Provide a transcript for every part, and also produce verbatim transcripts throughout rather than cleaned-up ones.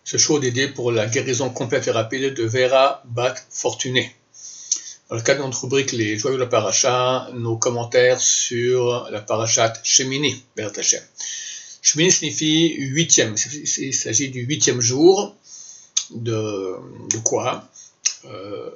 Ce show dédié pour la guérison complète et rapide de Vera Bat Fortuné. Dans le cadre de notre rubrique Les Joyaux de la Paracha, nos commentaires sur la Parachat Shemini, Be'ezrat Hashem. Shemini signifie huitième, il s'agit du huitième jour de, de quoi euh,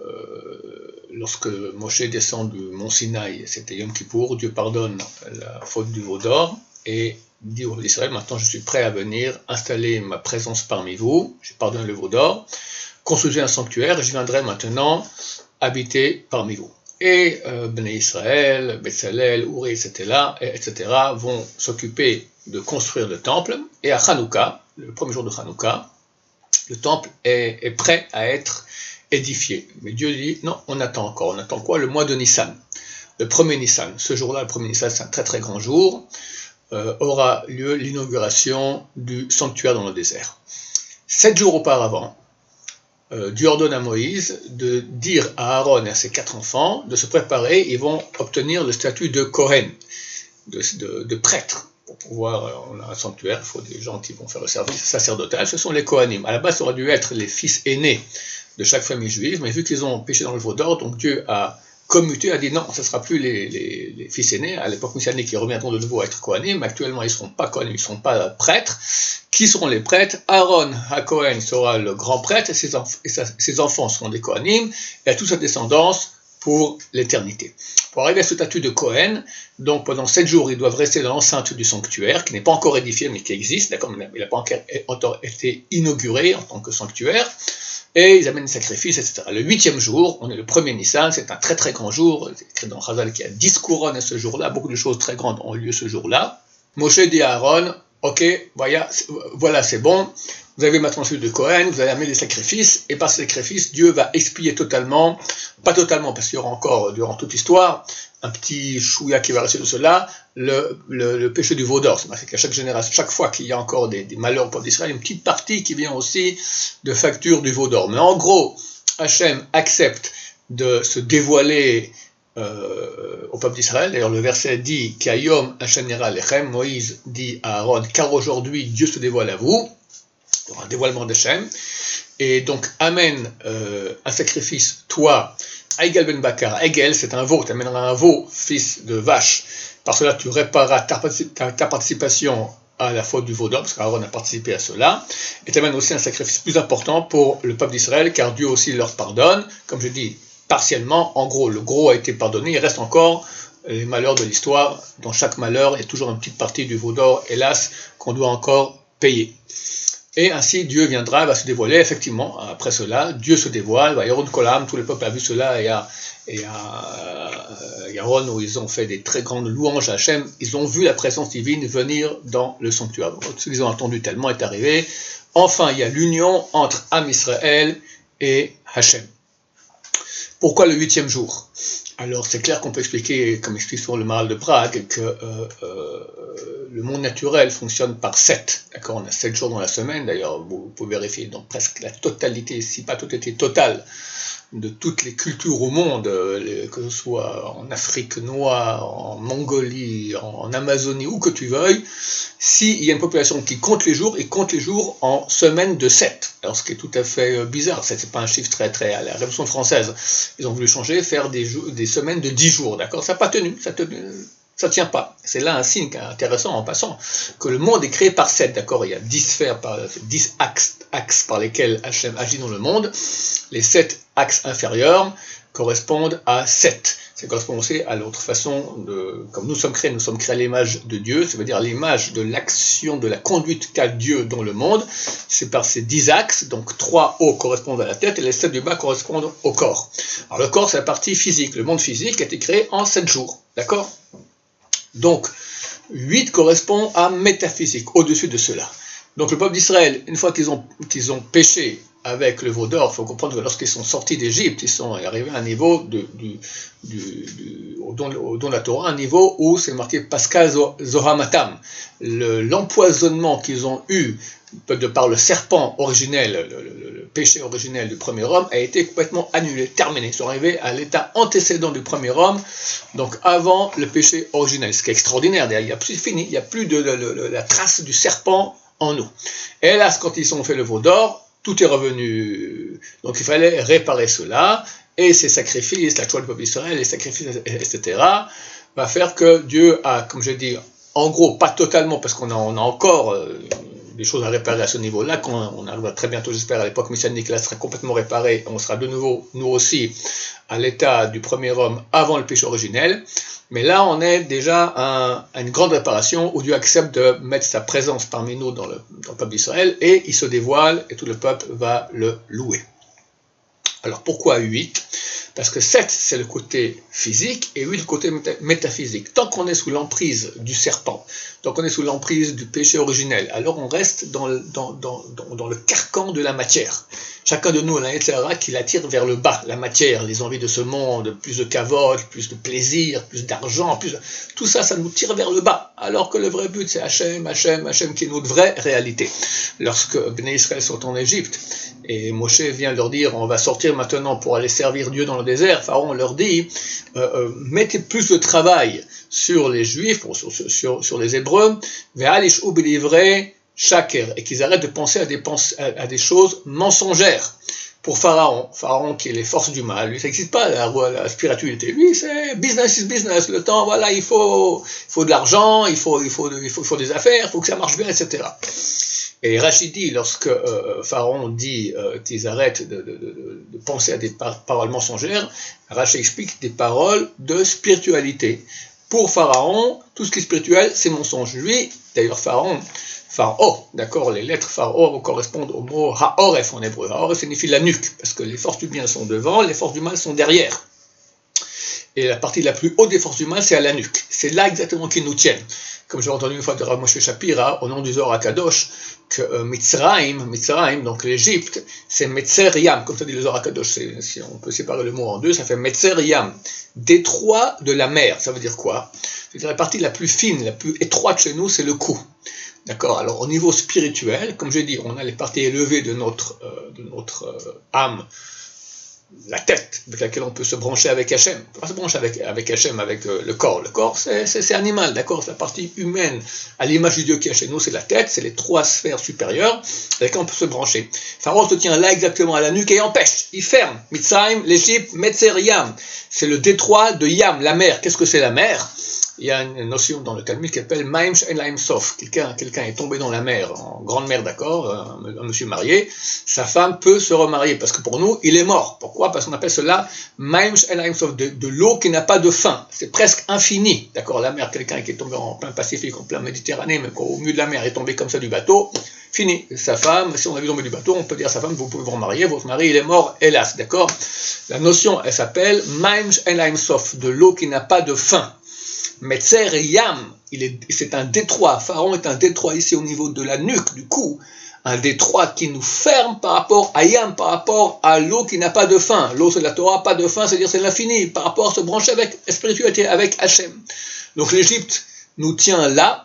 lorsque Moshe descend du mont Sinaï, c'était Yom Kippour, Dieu pardonne la faute du veau d'or et dit au peuple d'Israël, maintenant je suis prêt à venir installer ma présence parmi vous, j'ai pardonné le veau d'or, construisez un sanctuaire et je viendrai maintenant habiter parmi vous. Et euh, Bnei Israël, Betzalel, Uri, et cetera, et cetera vont s'occuper de construire le temple, et à Hanouka, le premier jour de Hanouka, le temple est, est prêt à être édifié. Mais Dieu dit, non, on attend encore. On attend quoi? Le mois de Nissan. Le premier Nissan. Ce jour-là, le premier Nissan, c'est un très très grand jour, euh, aura lieu l'inauguration du sanctuaire dans le désert. Sept jours auparavant, euh, Dieu ordonne à Moïse de dire à Aaron et à ses quatre enfants de se préparer. Ils vont obtenir le statut de Kohen, de, de, de prêtre. Pour pouvoir, on a un sanctuaire, il faut des gens qui vont faire le service sacerdotal, ce sont les Kohanim. À la base, ça aurait dû être les fils aînés de chaque famille juive, mais vu qu'ils ont péché dans le veau d'or, donc Dieu a commuté, a dit non, ce ne sera plus les, les, les fils aînés, à l'époque messianique, qui reviendront de nouveau à être Kohanim, mais actuellement ils ne seront pas Kohanim, ils ne seront pas prêtres. Qui seront les prêtres? Aaron HaKohen sera le grand prêtre, et ses, enf- et sa, ses enfants seront des Kohanim, et à toute sa descendance pour l'éternité. Pour arriver à ce statut de Kohen, donc pendant sept jours, ils doivent rester dans l'enceinte du sanctuaire, qui n'est pas encore édifié, mais qui existe, d'accord, il n'a pas encore été inauguré en tant que sanctuaire, et ils amènent des sacrifices, et cetera. Le huitième jour, on est le premier Nissan, c'est un très très grand jour, c'est écrit dans Chazal qu'il y a dix couronnes à ce jour-là, beaucoup de choses très grandes ont lieu ce jour-là. Moshe dit à Aaron, ok, voilà, voilà c'est bon, vous avez maintenant celui de Kohen, vous allez amener des sacrifices, et par ces sacrifices, Dieu va expier totalement, pas totalement, parce qu'il y aura encore, durant toute l'histoire, un petit chouïa qui va rester de cela, le, le, le péché du veau d'or. C'est qu'à chaque génération, chaque fois qu'il y a encore des, des malheurs au peuple d'Israël, une petite partie qui vient aussi de facture du veau d'or. Mais en gros, Hachem accepte de se dévoiler euh, au peuple d'Israël. D'ailleurs, le verset dit qu'Ayom Hachem nira lechem, Moïse dit à Aaron, car aujourd'hui Dieu se dévoile à vous. Il y aura un dévoilement d'Hachem, et donc amène euh, un sacrifice, toi, Aïgel ben Bakar. Aïgel, c'est un veau, tu amèneras un veau, fils de vache, par cela tu répareras ta, ta, ta participation à la faute du veau d'or, parce qu'Aaron a participé à cela, et tu amènes aussi un sacrifice plus important pour le peuple d'Israël, car Dieu aussi leur pardonne, comme je dis, partiellement, en gros, le gros a été pardonné, il reste encore les malheurs de l'histoire, dans chaque malheur, il y a toujours une petite partie du veau d'or, hélas, qu'on doit encore payer. Et ainsi, Dieu viendra, va se dévoiler, effectivement, après cela, Dieu se dévoile, va Yaron Kolam, tout le peuple a vu cela, et à, et à Yaron, où ils ont fait des très grandes louanges à Hachem, ils ont vu la présence divine venir dans le sanctuaire. Donc, ce qu'ils ont entendu tellement est arrivé. Enfin, il y a l'union entre Am Israël et Hachem. Pourquoi le huitième jour? Alors, c'est clair qu'on peut expliquer, comme explique sur le Maharal de Prague, que euh, euh, le monde naturel fonctionne par sept. D'accord, on a sept jours dans la semaine, d'ailleurs, vous pouvez vérifier, donc presque la totalité, si pas totalité totale, de toutes les cultures au monde, que ce soit en Afrique noire, en Mongolie, en Amazonie, où que tu veuilles, s'il y a une population qui compte les jours, ils comptent les jours en semaines de sept. Alors ce qui est tout à fait bizarre, c'est pas un chiffre très très... À la Révolution française, ils ont voulu changer, faire des, jours, des semaines de dix jours, d'accord? Ça n'a pas tenu, ça tenu. Ça ne tient pas. C'est là un signe intéressant en passant, que le monde est créé par sept, d'accord? Il y a dix sphères, par, dix axes, axes par lesquels Hachem agit dans le monde. Les sept axes inférieurs correspondent à sept. Ça correspond aussi à l'autre façon, de, comme nous sommes créés, nous sommes créés à l'image de Dieu, ça veut dire l'image de l'action, de la conduite qu'a Dieu dans le monde. C'est par ces dix axes, donc trois hauts correspondent à la tête et les sept du bas correspondent au corps. Alors le corps, c'est la partie physique. Le monde physique a été créé en sept jours, d'accord? Donc, huit correspond à métaphysique, au-dessus de cela. Donc le peuple d'Israël, une fois qu'ils ont, qu'ils ont péché avec le veau d'or, il faut comprendre que lorsqu'ils sont sortis d'Égypte, ils sont arrivés à un niveau, de, du, du, du, au, don, au don de la Torah, un niveau où c'est marqué Pascal Zohamatam. Le, l'empoisonnement qu'ils ont eu de par le serpent originel, le, le, le péché originel du premier homme, a été complètement annulé, terminé. Ils sont arrivés à l'état antécédent du premier homme, donc avant le péché originel. Ce qui est extraordinaire, il y a plus fini, il n'y a plus de, de, de, de la trace du serpent en nous. Et hélas, quand ils ont fait le veau d'or, tout est revenu. Donc il fallait réparer cela, et ces sacrifices, la joie du peuple d'Israël, les sacrifices, et cetera, va faire que Dieu a, comme je dis, en gros, pas totalement, parce qu'on a, on a encore euh, des choses à réparer à ce niveau-là, qu'on on arrivera très bientôt, j'espère, à l'époque messianique, là sera complètement réparé, on sera de nouveau, nous aussi, à l'état du premier homme avant le péché originel. Mais là, on est déjà à, à une grande réparation où Dieu accepte de mettre sa présence parmi nous dans le, dans le peuple d'Israël, et il se dévoile, et tout le peuple va le louer. Alors pourquoi huit? Parce que sept, c'est le côté physique, et huit, le côté métaphysique. Tant qu'on est sous l'emprise du serpent, tant qu'on est sous l'emprise du péché originel, alors on reste dans le, dans, dans, dans, dans le carcan de la matière. Chacun de nous a un Yetzer Hara qui l'attire vers le bas, la matière, les envies de ce monde, plus de kavod, plus de plaisir, plus d'argent, plus de... tout ça, ça nous tire vers le bas. Alors que le vrai but, c'est Hachem, Hachem, Hachem, qui est notre vraie réalité. Lorsque Bnei Israël sont en Égypte, et Moshe vient leur dire, on va sortir maintenant pour aller servir Dieu dans le désert, Pharaon leur dit, euh, euh, mettez plus de travail sur les Juifs, sur, sur, sur, sur les Hébreux, ve'alish ou b'livrei shaker, et qu'ils arrêtent de penser à des, pens à, à des choses mensongères. Pour Pharaon, Pharaon qui est les forces du mal, lui ça n'existe pas la, la spiritualité, lui c'est business is business, le temps, voilà, il faut, il faut de l'argent, il faut, il, faut, il, faut, il faut des affaires, il faut que ça marche bien, et cetera. Et Rachid dit, lorsque euh, Pharaon dit euh, qu'ils arrêtent de, de, de, de penser à des par paroles mensongères, Rachid explique des paroles de spiritualité. Pour Pharaon, tout ce qui est spirituel, c'est mensonge. Lui, d'ailleurs Pharaon, Pharaon, d'accord, les lettres Pharaon correspondent au mot Ha'oref en hébreu. Ha'oref signifie la nuque, parce que les forces du bien sont devant, les forces du mal sont derrière. Et la partie la plus haute des forces du mal, c'est à la nuque. C'est là exactement qu'ils nous tiennent. Comme j'ai entendu une fois de Rav Moshe Shapira, au nom du Zohar HaKadosh, que euh, Mitzrayim, Mitzrayim, donc l'Égypte, c'est Metzer Yam, comme ça dit le Zohar HaKadosh, si on peut séparer le mot en deux, ça fait Metzer Yam, détroit de la mer. Ça veut dire quoi? C'est-à-dire la partie la plus fine, la plus étroite chez nous, c'est le cou. D'accord? Alors au niveau spirituel, comme j'ai dit, on a les parties élevées de notre, euh, de notre euh, âme, la tête avec laquelle on peut se brancher avec Hachem. On ne peut pas se brancher avec, avec Hachem, avec euh, le corps. Le corps, c'est animal, d'accord? C'est la partie humaine. À l'image du Dieu qui est chez nous, c'est la tête, c'est les trois sphères supérieures avec lesquelles on peut se brancher. Pharaon se tient là exactement à la nuque et empêche. Il ferme. Mitzrayim, l'Égypte, Metzer Yam. C'est le détroit de Yam, la mer. Qu'est-ce que c'est la mer? Il y a une notion dans le Talmud qui s'appelle Maim She'en Lahem Sof. Quelqu'un quelqu'un est tombé dans la mer, en grande mer, d'accord, un, un monsieur marié, sa femme peut se remarier, parce que pour nous, il est mort. Pourquoi? Parce qu'on appelle cela Maim She'en Lahem Sof, de, de l'eau qui n'a pas de fin. C'est presque infini, d'accord, la mer, quelqu'un qui est tombé en plein Pacifique, en plein Méditerranée, mais au milieu de la mer est tombé comme ça du bateau, fini. Sa femme, si on a vu tomber du bateau, on peut dire à sa femme, vous pouvez vous remarier, votre mari, il est mort, hélas, d'accord. La notion, elle s'appelle Maim She'en Lahem Sof, de l'eau qui n'a pas de fin. Metzer Yam, c'est un détroit, Pharaon est un détroit ici au niveau de la nuque, du cou, un détroit qui nous ferme par rapport à Yam, par rapport à l'eau qui n'a pas de fin. L'eau c'est la Torah, pas de fin, c'est-à-dire c'est l'infini, par rapport à se brancher avec la spiritualité, avec Hachem. Donc l'Égypte nous tient là,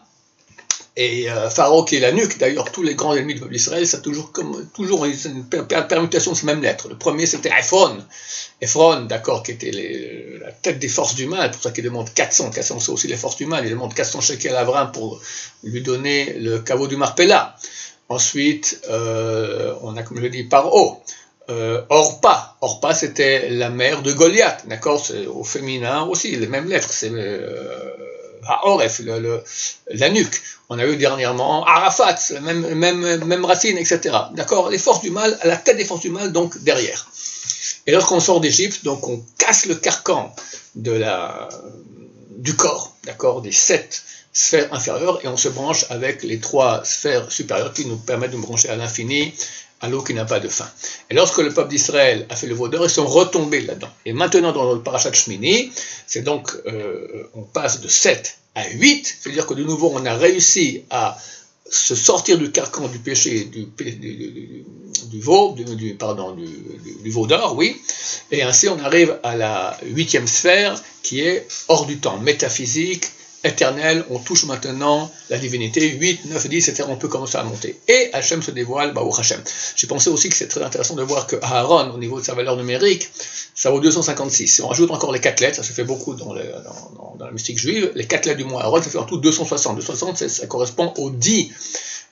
et euh, Pharaon qui est la nuque, d'ailleurs tous les grands ennemis du peuple d'Israël, c'est toujours comme toujours une permutation de ces mêmes lettres. Le premier c'était Ephron, Ephron, d'accord, qui était les, la tête des forces du mal, pour ça qu'il demande quatre cents, quatre cents c'est aussi les forces du mal, il demande quatre cents shekels à Avram pour lui donner le caveau du Marpella. Ensuite, euh, on a, comme je dis, Paro, euh, Orpa, Orpa c'était la mère de Goliath, d'accord, c'est au féminin aussi, les mêmes lettres, c'est euh, Haoref, le, le, la nuque. On a eu dernièrement Arafat, la même, même, même racine, et cetera. D'accord, les forces du mal, à la tête des forces du mal, donc derrière. Et lorsqu'on sort d'Égypte, donc on casse le carcan de la, du corps, d'accord, des sept sphères inférieures, et on se branche avec les trois sphères supérieures qui nous permettent de nous brancher à l'infini, à l'eau qui n'a pas de fin. Et lorsque le peuple d'Israël a fait le veau d'or, ils sont retombés là-dedans. Et maintenant, dans le parashat Shmini, c'est donc, euh, on passe de sept à huit, c'est-à-dire que de nouveau, on a réussi à se sortir du carcan du péché du, du, du, du veau, du, du, pardon, du, du, du veau d'or, oui, et ainsi on arrive à la huitième sphère qui est hors du temps, métaphysique, éternel, on touche maintenant la divinité, huit, neuf, dix, et cetera, on peut commencer à monter. Et Hachem se dévoile, bah, au Hachem. J'ai pensé aussi que c'est très intéressant de voir que Aaron, au niveau de sa valeur numérique, ça vaut deux cent cinquante-six. Si on rajoute encore les quatre lettres, ça se fait beaucoup dans, le, dans, dans, dans la mystique juive, les quatre lettres du mot Aaron, ça fait en tout deux cent soixante. deux cent soixante, ça correspond aux dix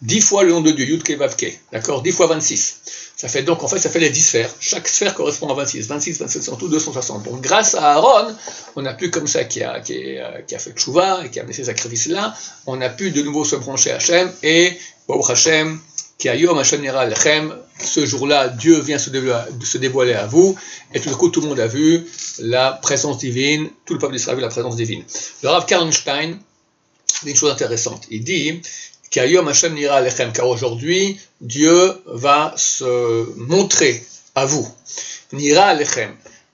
dix fois le nom de Dieu, Yud Ke Vav Ke, d'accord, dix fois vingt-six. Ça fait donc, en fait, ça fait les dix sphères. Chaque sphère correspond à vingt-six. vingt-six, vingt-sept, en tout deux cent soixante. Donc, grâce à Aaron, on a pu, comme ça, qui a, qui a, qui a fait Tchouva et qui a amené ces sacrifices-là, on a pu de nouveau se brancher à Hachem et, Baruch Hashem, qui a Yom Hashem Nira Lechem, ce jour-là, Dieu vient se dévoiler, se dévoiler à vous, et tout d'un coup, tout le monde a vu la présence divine, tout le peuple d'Israël a vu la présence divine. Le Rav Karlstein dit une chose intéressante. Il dit, Yom Hashem Nira Lechem, car aujourd'hui, Dieu va se montrer à vous. Nira Lechem.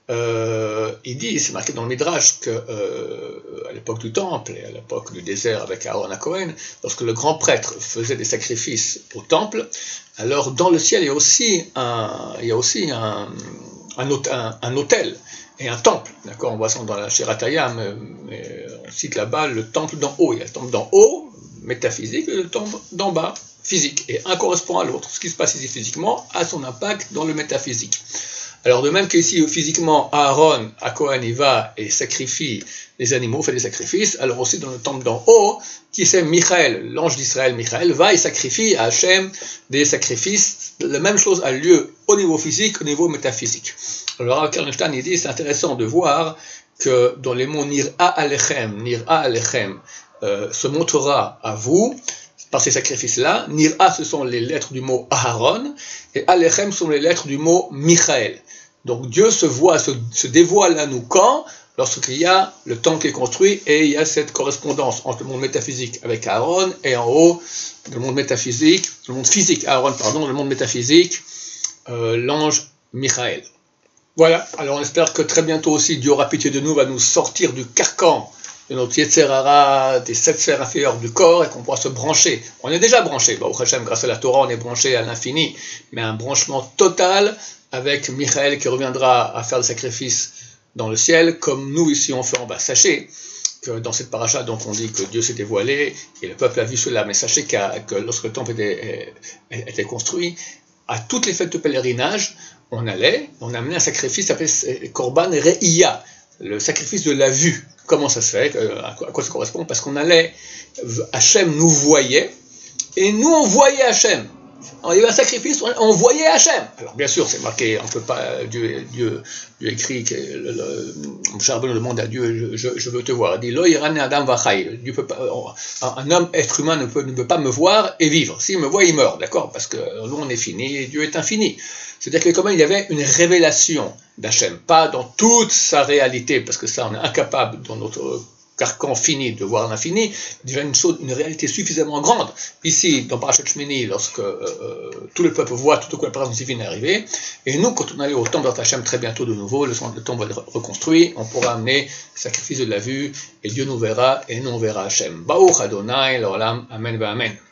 Euh, il dit, c'est marqué dans le Midrash, qu'à euh, l'époque du temple et à l'époque du désert avec Aaron à Cohen, lorsque le grand prêtre faisait des sacrifices au temple, alors dans le ciel, il y a aussi un, il y a aussi un, un, un, un autel et un temple. D'accord, on voit ça dans la Shirataya, mais, mais on cite là-bas le temple d'en haut. Il y a le temple d'en haut, métaphysique, et le temple d'en bas, physique. Et un correspond à l'autre. Ce qui se passe ici physiquement a son impact dans le métaphysique. Alors de même qu'ici, physiquement, Aaron, à Cohen, il va et sacrifie les animaux, fait des sacrifices, alors aussi dans le temple d'en haut, qui c'est Michael, l'ange d'Israël, Michael, va et sacrifie à Hachem des sacrifices. La même chose a lieu au niveau physique, au niveau métaphysique. Alors, Karlstein, il dit, c'est intéressant de voir que dans les mots Nir'a Alechem, Nir'a Alechem, euh, se montrera à vous, par ces sacrifices-là. Nir'a, ce sont les lettres du mot Aaron, et Alechem sont les lettres du mot Michael. Donc Dieu se voit, se, se dévoile à nous quand? Lorsqu'il y a le temple qui est construit et il y a cette correspondance entre le monde métaphysique avec Aaron et en haut, le monde métaphysique, le monde physique, Aaron, pardon, le monde métaphysique, euh, l'ange Michael. Voilà, alors on espère que très bientôt aussi Dieu aura pitié de nous, va nous sortir du carcan de notre Yetzer Hara, des sept sphères inférieures du corps, et qu'on pourra se brancher. On est déjà branché, Baruch Hashem, grâce à la Torah, on est branché à l'infini, mais un branchement total avec Michael qui reviendra à faire des sacrifices dans le ciel, comme nous ici on fait en bas. Sachez que dans cette paracha, donc on dit que Dieu s'est dévoilé, et le peuple a vu cela, mais sachez que lorsque le temple était, était construit, à toutes les fêtes de pèlerinage, on allait, on amenait un sacrifice appelé Korban Re'iyah, le sacrifice de la vue. Comment ça se fait? À quoi ça correspond? Parce qu'on allait, Hachem nous voyait, et nous on voyait Hachem. Il y avait un sacrifice, on voyait Hachem. Alors bien sûr, c'est marqué, on peut pas, Dieu, Dieu, Dieu écrit que le, le, Charbon demande à Dieu, je, je, je veux te voir. Il dit, Lo yirane adam vachai. Dieu peut pas, un homme, être humain ne peut, ne peut pas me voir et vivre. S'il me voit, il meurt, d'accord? Parce que nous on est fini et Dieu est infini. C'est-à-dire que comment il y avait une révélation d'Hachem, pas dans toute sa réalité, parce que ça on est incapable dans notre carcan fini de voir l'infini, déjà une chose, une réalité suffisamment grande. Ici, dans Parashat Shmini, lorsque euh, tout le peuple voit tout au coup la présence divine arriver, et nous, quand on allait au temple d'Hachem très bientôt de nouveau, le, le temple va être reconstruit, on pourra amener le sacrifice de la vue, et Dieu nous verra, et nous on verra Hachem. Baruch Adonai, l'olam, amen, va amen.